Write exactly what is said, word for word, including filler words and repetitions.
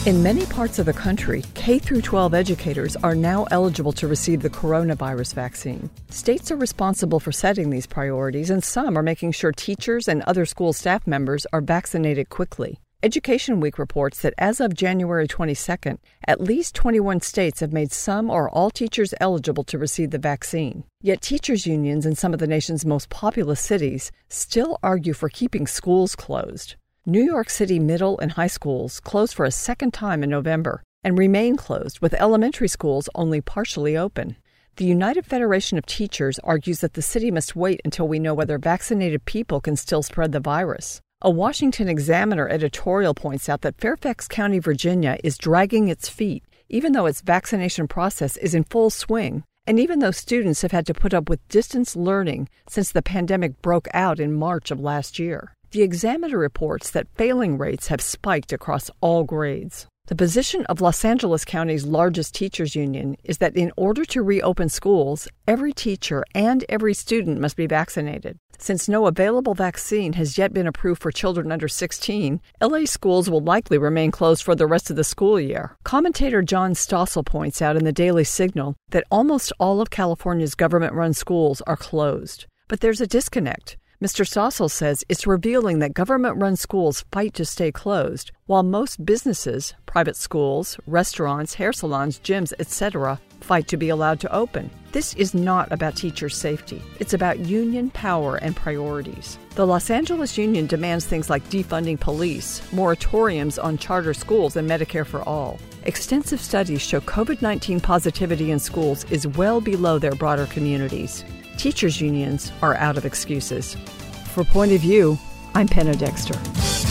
In many parts of the country, K through twelve educators are now eligible to receive the coronavirus vaccine. States are responsible for setting these priorities, and some are making sure teachers and other school staff members are vaccinated quickly. Education Week reports that as of January twenty-second, at least twenty-one states have made some or all teachers eligible to receive the vaccine. Yet teachers' unions in some of the nation's most populous cities still argue for keeping schools closed. New York City middle and high schools closed for a second time in November and remain closed, with elementary schools only partially open. The United Federation of Teachers argues that the city must wait until we know whether vaccinated people can still spread the virus. A Washington Examiner editorial points out that Fairfax County, Virginia, is dragging its feet, even though its vaccination process is in full swing, and even though students have had to put up with distance learning since the pandemic broke out in March of last year. The Examiner reports that failing rates have spiked across all grades. The position of Los Angeles County's largest teachers union is that in order to reopen schools, every teacher and every student must be vaccinated. Since no available vaccine has yet been approved for children under sixteen, L A schools will likely remain closed for the rest of the school year. Commentator John Stossel points out in the Daily Signal that almost all of California's government-run schools are closed. But there's a disconnect. Mister Stossel says it's revealing that government-run schools fight to stay closed, while most businesses, private schools, restaurants, hair salons, gyms, et cetera, fight to be allowed to open. This is not about teacher safety. It's about union power and priorities. The Los Angeles Union demands things like defunding police, moratoriums on charter schools, and Medicare for all. Extensive studies show COVID nineteen positivity in schools is well below their broader communities. Teachers' unions are out of excuses. For Point of View, I'm Penna Dexter.